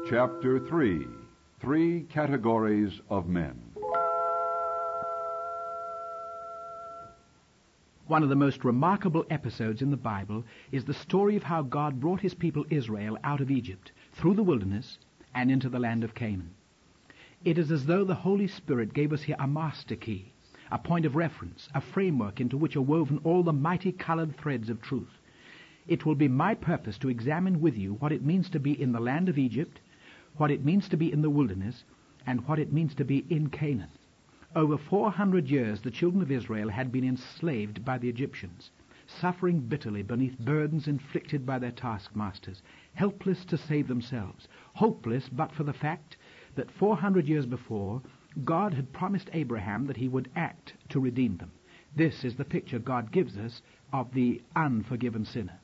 Chapter 3. Three Categories of Men. One of the most remarkable episodes in the Bible is the story of how God brought his people Israel out of Egypt, through the wilderness, and into the land of Canaan. It is as though the Holy Spirit gave us here a master key, a point of reference, a framework into which are woven all the mighty colored threads of truth. It will be my purpose to examine with you what it means to be in the land of Egypt, what it means to be in the wilderness, and what it means to be in Canaan. Over 400 years the children of Israel had been enslaved by the Egyptians, suffering bitterly beneath burdens inflicted by their taskmasters, helpless to save themselves, hopeless but for the fact that 400 years before God had promised Abraham that he would act to redeem them. This is the picture God gives us of the unforgiven sinner.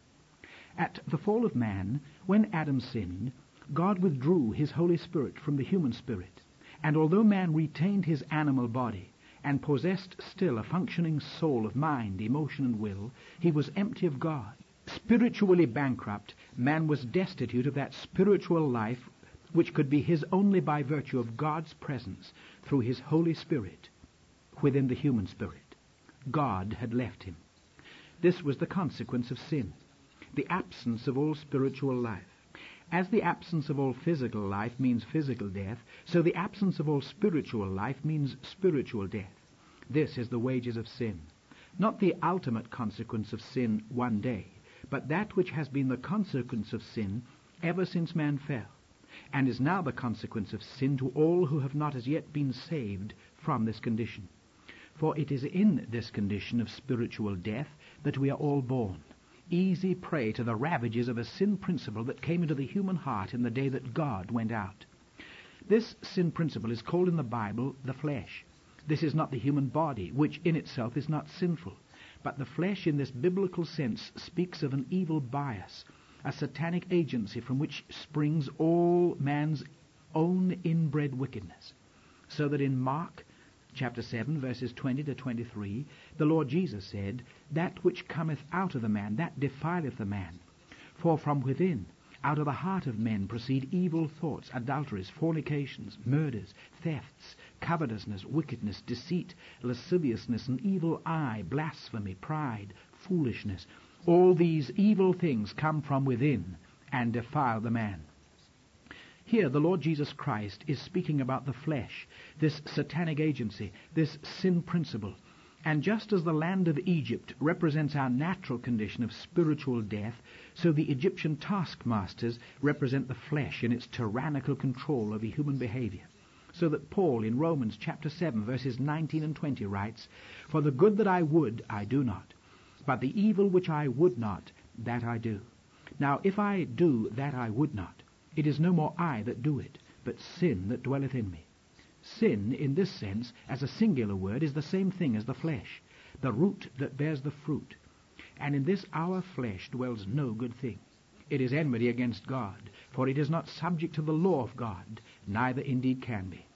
At the fall of man, when Adam sinned, God withdrew his Holy Spirit from the human spirit, and although man retained his animal body and possessed still a functioning soul of mind, emotion, and will, he was empty of God. Spiritually bankrupt, man was destitute of that spiritual life which could be his only by virtue of God's presence through his Holy Spirit within the human spirit. God had left him. This was the consequence of sin, the absence of all spiritual life. As the absence of all physical life means physical death, so the absence of all spiritual life means spiritual death. This is the wages of sin. Not the ultimate consequence of sin one day, but that which has been the consequence of sin ever since man fell, and is now the consequence of sin to all who have not as yet been saved from this condition. For it is in this condition of spiritual death that we are all born, easy prey to the ravages of a sin principle that came into the human heart in the day that God went out. This sin principle is called in the Bible the flesh. This is not the human body, which in itself is not sinful, but the flesh in this biblical sense speaks of an evil bias, a satanic agency from which springs all man's own inbred wickedness. So that in Mark chapter 7, verses 20 to 23, the Lord Jesus said, "That which cometh out of the man, that defileth the man. For from within, out of the heart of men proceed evil thoughts, adulteries, fornications, murders, thefts, covetousness, wickedness, deceit, lasciviousness, an evil eye, blasphemy, pride, foolishness. All these evil things come from within and defile the man." Here the Lord Jesus Christ is speaking about the flesh, this satanic agency, this sin principle. And just as the land of Egypt represents our natural condition of spiritual death, so the Egyptian taskmasters represent the flesh in its tyrannical control over human behavior. So that Paul in Romans chapter 7 verses 19 and 20 writes, "For the good that I would, I do not, but the evil which I would not, that I do. Now if I do that I would not, it is no more I that do it, but sin that dwelleth in me." Sin, in this sense, as a singular word, is the same thing as the flesh, the root that bears the fruit. And in this our flesh dwells no good thing. It is enmity against God, for it is not subject to the law of God, neither indeed can be.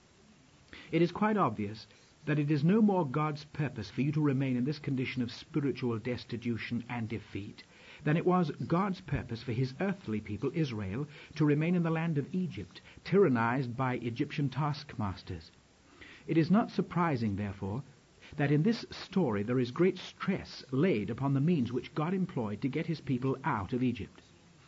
It is quite obvious that it is no more God's purpose for you to remain in this condition of spiritual destitution and defeat than it was God's purpose for his earthly people, Israel, to remain in the land of Egypt, tyrannized by Egyptian taskmasters. It is not surprising, therefore, that in this story there is great stress laid upon the means which God employed to get his people out of Egypt.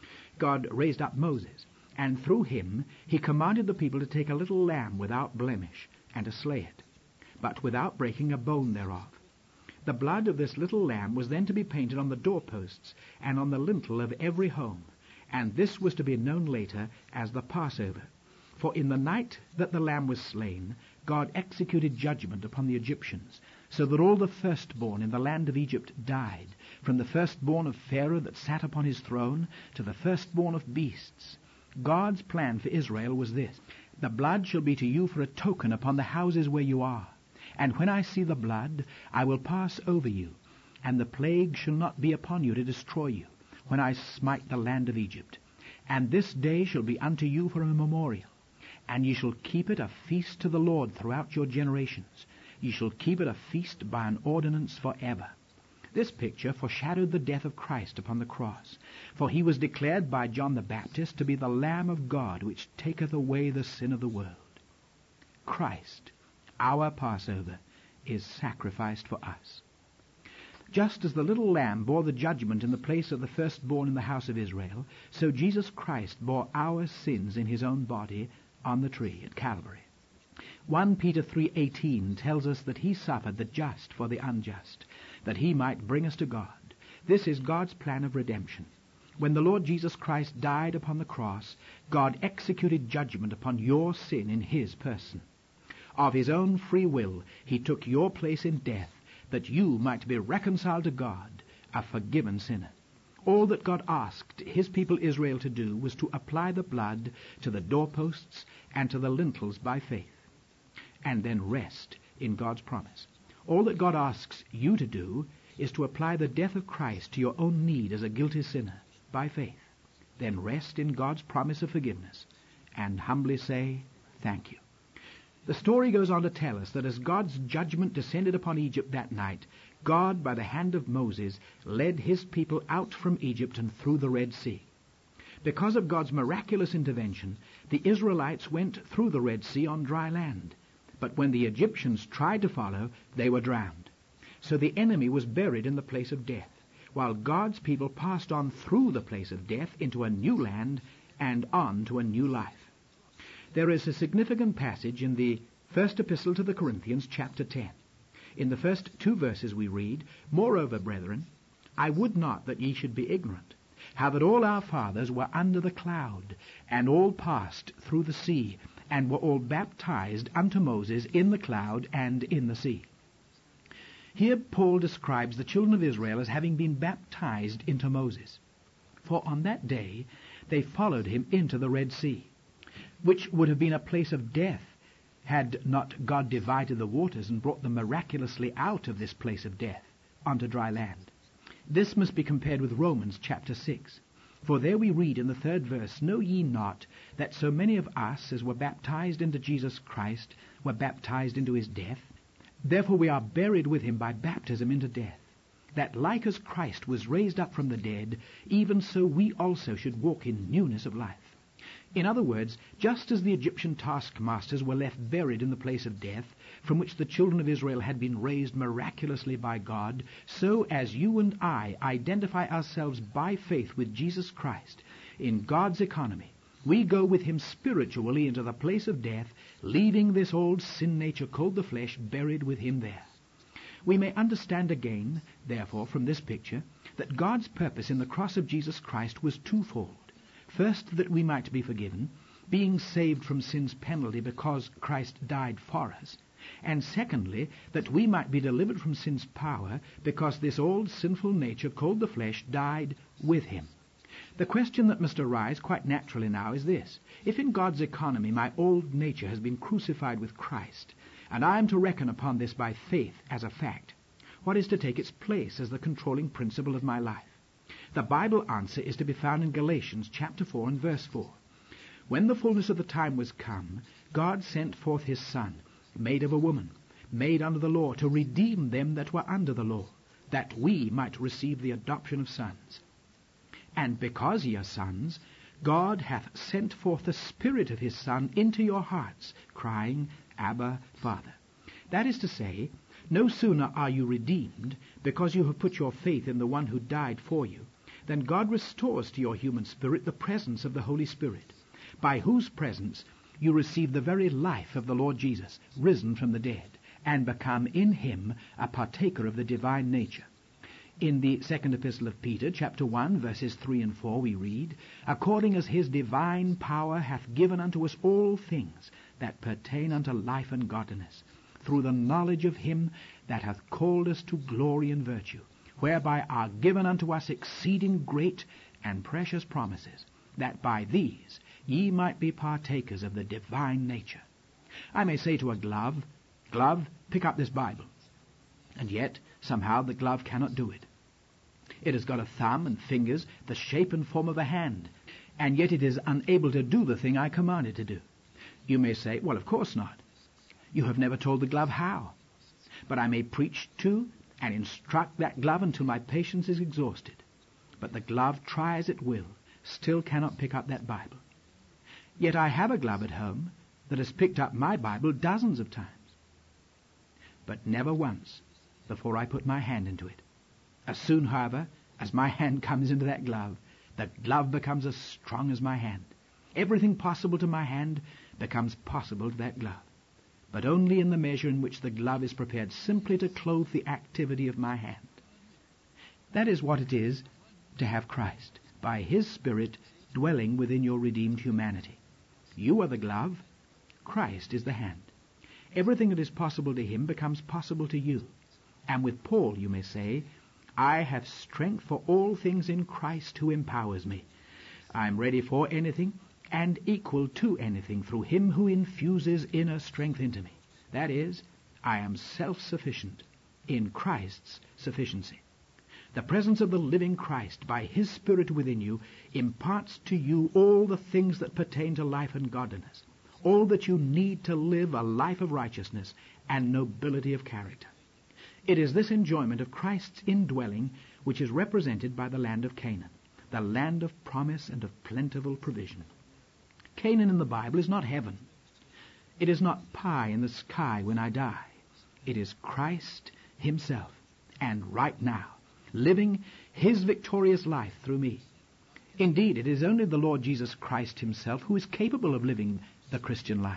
God raised up Moses, and through him he commanded the people to take a little lamb without blemish, and to slay it, but without breaking a bone thereof. The blood of this little lamb was then to be painted on the doorposts and on the lintel of every home, and this was to be known later as the Passover. For in the night that the lamb was slain, God executed judgment upon the Egyptians, so that all the firstborn in the land of Egypt died, from the firstborn of Pharaoh that sat upon his throne to the firstborn of beasts. God's plan for Israel was this: "The blood shall be to you for a token upon the houses where you are. And when I see the blood, I will pass over you, and the plague shall not be upon you to destroy you, when I smite the land of Egypt. And this day shall be unto you for a memorial, and ye shall keep it a feast to the Lord throughout your generations. Ye shall keep it a feast by an ordinance forever." This picture foreshadowed the death of Christ upon the cross, for he was declared by John the Baptist to be the Lamb of God, which taketh away the sin of the world. Christ, our Passover, is sacrificed for us. Just as the little lamb bore the judgment in the place of the firstborn in the house of Israel, so Jesus Christ bore our sins in his own body on the tree at Calvary. 1 Peter 3:18 tells us that he suffered the just for the unjust, that he might bring us to God. This is God's plan of redemption. When the Lord Jesus Christ died upon the cross, God executed judgment upon your sin in his person. Of his own free will, he took your place in death, that you might be reconciled to God, a forgiven sinner. All that God asked his people Israel to do was to apply the blood to the doorposts and to the lintels by faith, and then rest in God's promise. All that God asks you to do is to apply the death of Christ to your own need as a guilty sinner by faith, then rest in God's promise of forgiveness, and humbly say, thank you. The story goes on to tell us that as God's judgment descended upon Egypt that night, God, by the hand of Moses, led his people out from Egypt and through the Red Sea. Because of God's miraculous intervention, the Israelites went through the Red Sea on dry land. But when the Egyptians tried to follow, they were drowned. So the enemy was buried in the place of death, while God's people passed on through the place of death into a new land and on to a new life. There is a significant passage in the first epistle to the Corinthians, chapter 10. In the first 2 verses we read, Moreover, brethren, I would not that ye should be ignorant, how that all our fathers were under the cloud, and all passed through the sea, and were all baptized unto Moses in the cloud and in the sea. Here Paul describes the children of Israel as having been baptized into Moses. For on that day they followed him into the Red Sea, which would have been a place of death had not God divided the waters and brought them miraculously out of this place of death onto dry land. This must be compared with Romans chapter 6. For there we read in the 3rd verse, Know ye not that so many of us as were baptized into Jesus Christ were baptized into his death? Therefore we are buried with him by baptism into death, that like as Christ was raised up from the dead, even so we also should walk in newness of life. In other words, just as the Egyptian taskmasters were left buried in the place of death, from which the children of Israel had been raised miraculously by God, so as you and I identify ourselves by faith with Jesus Christ in God's economy, we go with him spiritually into the place of death, leaving this old sin nature called the flesh buried with him there. We may understand again, therefore, from this picture, that God's purpose in the cross of Jesus Christ was twofold. First, that we might be forgiven, being saved from sin's penalty because Christ died for us. And secondly, that we might be delivered from sin's power because this old sinful nature called the flesh died with him. The question that must arise quite naturally now is this. If in God's economy my old nature has been crucified with Christ, and I am to reckon upon this by faith as a fact, what is to take its place as the controlling principle of my life? The Bible answer is to be found in Galatians chapter 4 and verse 4. When the fullness of the time was come, God sent forth his Son, made of a woman, made under the law, to redeem them that were under the law, that we might receive the adoption of sons. And because ye are sons, God hath sent forth the Spirit of his Son into your hearts, crying, Abba, Father. That is to say, no sooner are you redeemed, because you have put your faith in the one who died for you, then God restores to your human spirit the presence of the Holy Spirit, by whose presence you receive the very life of the Lord Jesus, risen from the dead, and become in him a partaker of the divine nature. In the 2nd epistle of Peter, chapter 1, verses 3 and 4, we read, According as his divine power hath given unto us all things that pertain unto life and godliness, through the knowledge of him that hath called us to glory and virtue, whereby are given unto us exceeding great and precious promises, that by these ye might be partakers of the divine nature. I may say to a glove, Glove, pick up this Bible. And yet, somehow, the glove cannot do it. It has got a thumb and fingers, the shape and form of a hand, and yet it is unable to do the thing I command it to do. You may say, well, of course not. You have never told the glove how. But I may preach to and instruct that glove until my patience is exhausted. But the glove, try as it will, still cannot pick up that Bible. Yet I have a glove at home that has picked up my Bible dozens of times. But never once before I put my hand into it. As soon, however, as my hand comes into that glove, the glove becomes as strong as my hand. Everything possible to my hand becomes possible to that glove, but only in the measure in which the glove is prepared simply to clothe the activity of my hand. That is what it is to have Christ, by his Spirit, dwelling within your redeemed humanity. You are the glove, Christ is the hand. Everything that is possible to him becomes possible to you. And with Paul you may say, I have strength for all things in Christ who empowers me. I am ready for anything and equal to anything through him who infuses inner strength into me. That is, I am self-sufficient in Christ's sufficiency. The presence of the living Christ by his Spirit within you imparts to you all the things that pertain to life and godliness, all that you need to live a life of righteousness and nobility of character. It is this enjoyment of Christ's indwelling which is represented by the land of Canaan, the land of promise and of plentiful provision. Canaan in the Bible is not heaven. It is not pie in the sky when I die. It is Christ himself, and right now, living his victorious life through me. Indeed, it is only the Lord Jesus Christ himself who is capable of living the Christian life.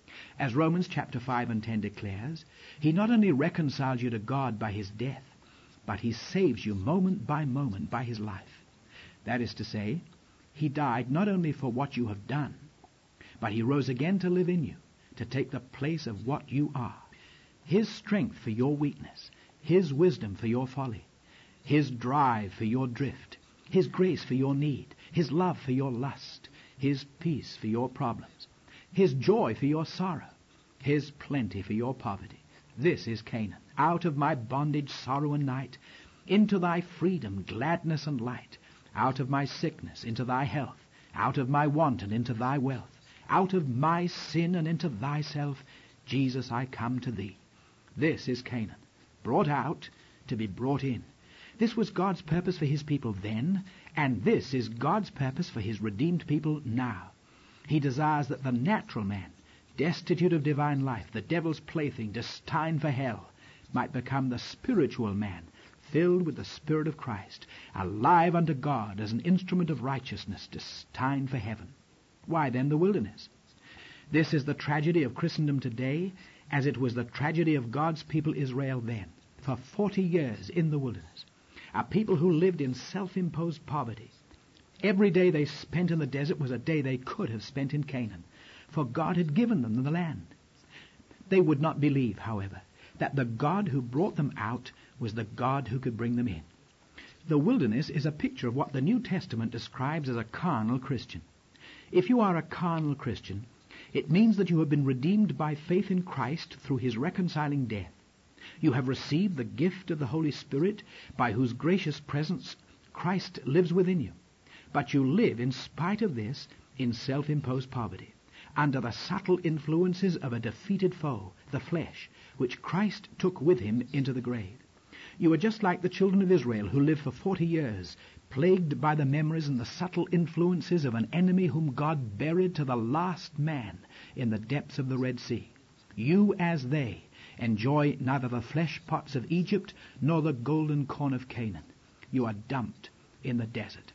As Romans chapter 5 and 10 declares, he not only reconciles you to God by his death, but he saves you moment by moment by his life. That is to say, he died not only for what you have done, but he rose again to live in you, to take the place of what you are. His strength for your weakness, his wisdom for your folly, his drive for your drift, his grace for your need, his love for your lust, his peace for your problems, his joy for your sorrow, his plenty for your poverty. This is Canaan. Out of my bondage, sorrow and night, into thy freedom, gladness and light. Out of my sickness, into thy health. Out of my want and into thy wealth. Out of my sin and into thyself. Jesus, I come to thee. This is Canaan, brought out to be brought in. This was God's purpose for his people then, and this is God's purpose for his redeemed people now. He desires that the natural man, destitute of divine life, the devil's plaything, destined for hell, might become the spiritual man, filled with the Spirit of Christ, alive unto God as an instrument of righteousness, destined for heaven. Why then the wilderness? This is the tragedy of Christendom today, as it was the tragedy of God's people Israel then, for 40 years in the wilderness. A people who lived in self-imposed poverty. Every day they spent in the desert was a day they could have spent in Canaan, for God had given them the land. They would not believe, however, that the God who brought them out was the God who could bring them in. The wilderness is a picture of what the New Testament describes as a carnal Christian. If you are a carnal Christian, it means that you have been redeemed by faith in Christ through his reconciling death. You have received the gift of the Holy Spirit, by whose gracious presence Christ lives within you. But you live, in spite of this, in self-imposed poverty, under the subtle influences of a defeated foe, the flesh, which Christ took with him into the grave. You are just like the children of Israel who lived for 40 years, plagued by the memories and the subtle influences of an enemy whom God buried to the last man in the depths of the Red Sea. You, as they, enjoy neither the flesh pots of Egypt nor the golden corn of Canaan. You are dumped in the desert.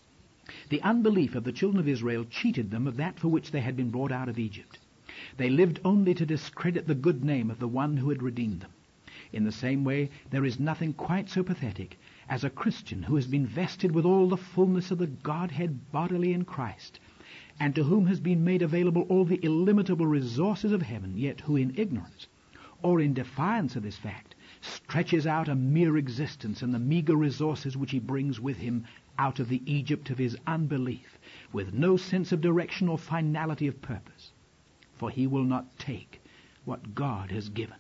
The unbelief of the children of Israel cheated them of that for which they had been brought out of Egypt. They lived only to discredit the good name of the one who had redeemed them. In the same way, there is nothing quite so pathetic as a Christian who has been vested with all the fullness of the Godhead bodily in Christ, and to whom has been made available all the illimitable resources of heaven, yet who in ignorance, or in defiance of this fact, stretches out a mere existence in the meager resources which he brings with him out of the Egypt of his unbelief, with no sense of direction or finality of purpose. For he will not take what God has given.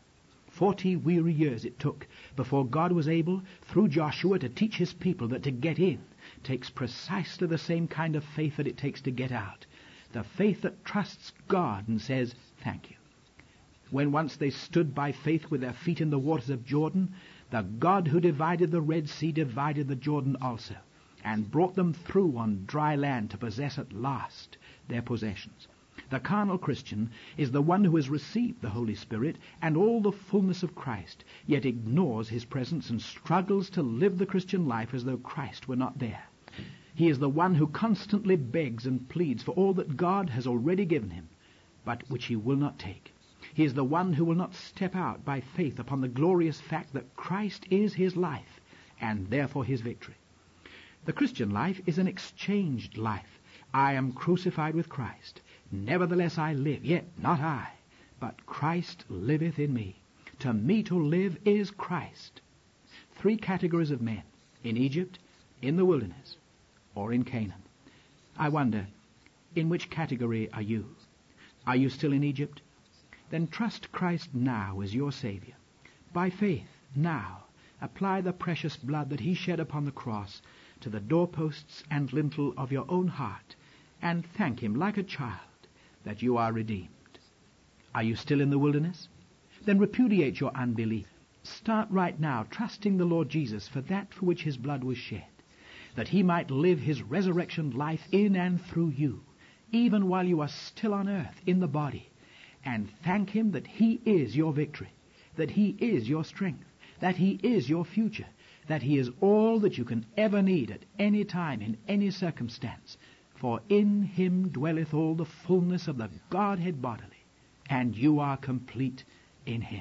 40 weary years it took before God was able, through Joshua, to teach his people that to get in takes precisely the same kind of faith that it takes to get out. The faith that trusts God and says, thank you. When once they stood by faith with their feet in the waters of Jordan, The God who divided the Red Sea divided the Jordan also, and brought them through on dry land to possess at last their possessions. The carnal Christian is the one who has received the Holy Spirit and all the fullness of Christ, yet ignores his presence and struggles to live the Christian life as though Christ were not there. He is the one who constantly begs and pleads for all that God has already given him, but which he will not take. He is the one who will not step out by faith upon the glorious fact that Christ is his life, and therefore his victory. The Christian life is an exchanged life. I am crucified with Christ. Nevertheless I live, yet not I, but Christ liveth in me. To me to live is Christ. 3 categories of men: in Egypt, in the wilderness, or in Canaan. I wonder, in which category are you? Are you still in Egypt? Then trust Christ now as your Savior. By faith, now, apply the precious blood that he shed upon the cross to the doorposts and lintel of your own heart, and thank him like a child that you are redeemed. Are you still in the wilderness? Then repudiate your unbelief. Start right now trusting the Lord Jesus for that for which his blood was shed, that he might live his resurrection life in and through you, even while you are still on earth in the body, and thank him that he is your victory, that he is your strength, that he is your future, that he is all that you can ever need at any time in any circumstance. For in him dwelleth all the fullness of the Godhead bodily, and you are complete in him.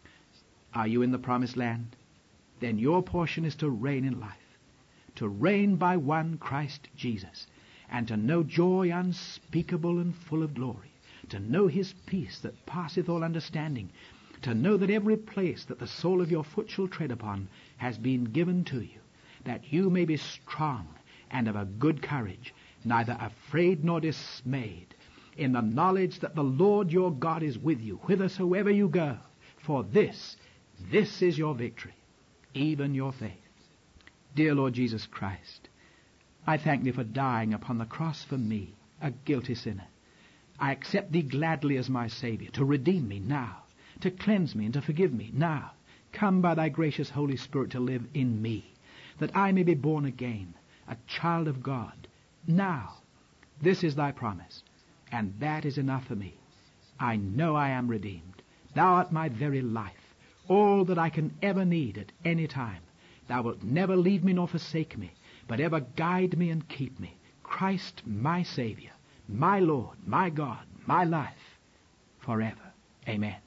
Are you in the promised land? Then your portion is to reign in life, to reign by one Christ Jesus, and to know joy unspeakable and full of glory, to know his peace that passeth all understanding, to know that every place that the sole of your foot shall tread upon has been given to you, that you may be strong and of a good courage, neither afraid nor dismayed, in the knowledge that the Lord your God is with you, whithersoever you go. For this is your victory, even your faith. Dear Lord Jesus Christ, I thank thee for dying upon the cross for me, a guilty sinner. I accept thee gladly as my Savior, to redeem me now, to cleanse me and to forgive me now. Come by thy gracious Holy Spirit to live in me, that I may be born again, a child of God. Now, this is thy promise, and that is enough for me. I know I am redeemed. Thou art my very life, all that I can ever need at any time. Thou wilt never leave me nor forsake me, but ever guide me and keep me. Christ, my Savior, my Lord, my God, my life, forever. Amen.